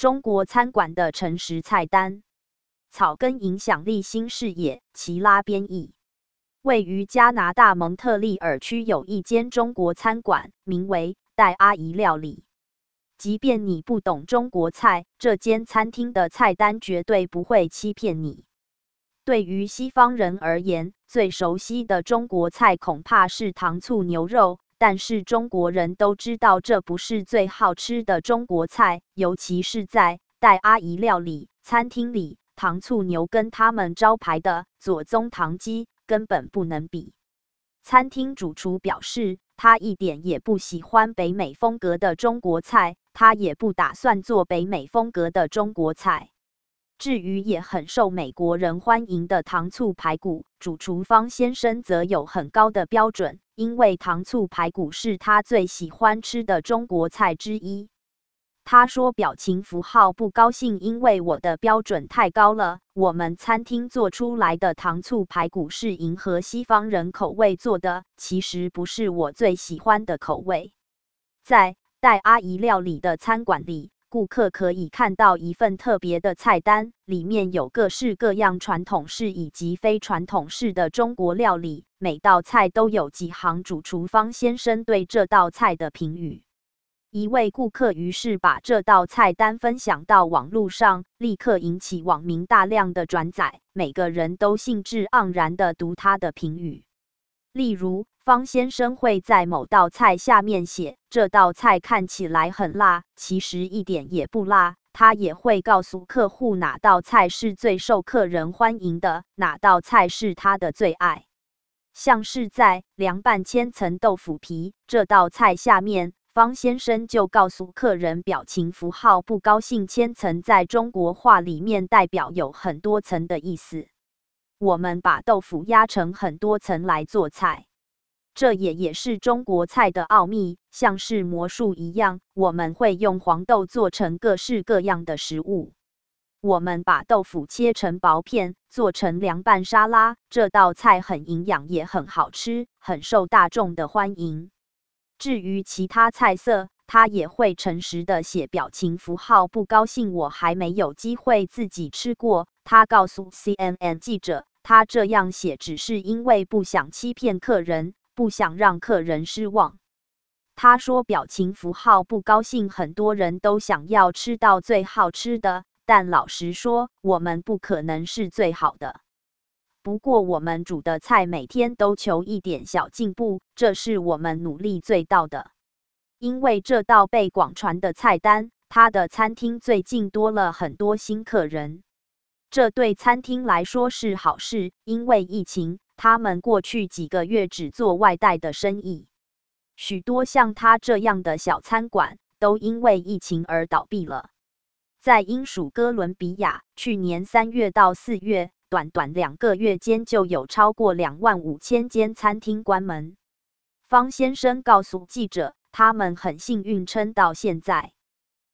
中国餐馆的诚实菜单。草根影响力新视野，齐拉编译。位于加拿大蒙特利尔区有一间中国餐馆，名为戴阿姨料理。即便你不懂中国菜，这间餐厅的菜单绝对不会欺骗你。对于西方人而言，最熟悉的中国菜恐怕是糖醋牛肉，但是中国人都知道这不是最好吃的中国菜，尤其是在戴阿姨料理餐厅里，糖醋牛跟他们招牌的左宗棠鸡根本不能比。餐厅主厨表示，他一点也不喜欢北美风格的中国菜，他也不打算做北美风格的中国菜。至于也很受美国人欢迎的糖醋排骨，主厨方先生则有很高的标准，因为糖醋排骨是他最喜欢吃的中国菜之一。他说表情符号不高兴，因为我的标准太高了。我们餐厅做出来的糖醋排骨是迎合西方人口味做的，其实不是我最喜欢的口味。在戴阿姨料理的餐馆里，顾客可以看到一份特别的菜单，里面有各式各样传统式以及非传统式的中国料理，每道菜都有几行主厨方先生对这道菜的评语。一位顾客于是把这道菜单分享到网络上，立刻引起网民大量的转载，每个人都兴致盎然地读他的评语。例如，方先生会在某道菜下面写，这道菜看起来很辣，其实一点也不辣。他也会告诉客户哪道菜是最受客人欢迎的，哪道菜是他的最爱。像是在凉拌千层豆腐皮这道菜下面，方先生就告诉客人表情符号不高兴，千层在中国话里面代表有很多层的意思。我们把豆腐压成很多层来做菜，这也是中国菜的奥秘，像是魔术一样，我们会用黄豆做成各式各样的食物。我们把豆腐切成薄片，做成凉拌沙拉，这道菜很营养也很好吃，很受大众的欢迎。至于其他菜色，他也会诚实的写表情符号不高兴，我还没有机会自己吃过。他告诉 CNN 记者，他这样写只是因为不想欺骗客人，不想让客人失望。他说表情符号不高兴，很多人都想要吃到最好吃的，但老实说，我们不可能是最好的。不过我们煮的菜每天都求一点小进步，这是我们努力做到的。因为这道被广传的菜单，他的餐厅最近多了很多新客人。这对餐厅来说是好事，因为疫情，他们过去几个月只做外带的生意。许多像他这样的小餐馆，都因为疫情而倒闭了。在英属哥伦比亚，去年3月到4月，短短2个月间就有超过25000间餐厅关门。方先生告诉记者，他们很幸运撑到现在。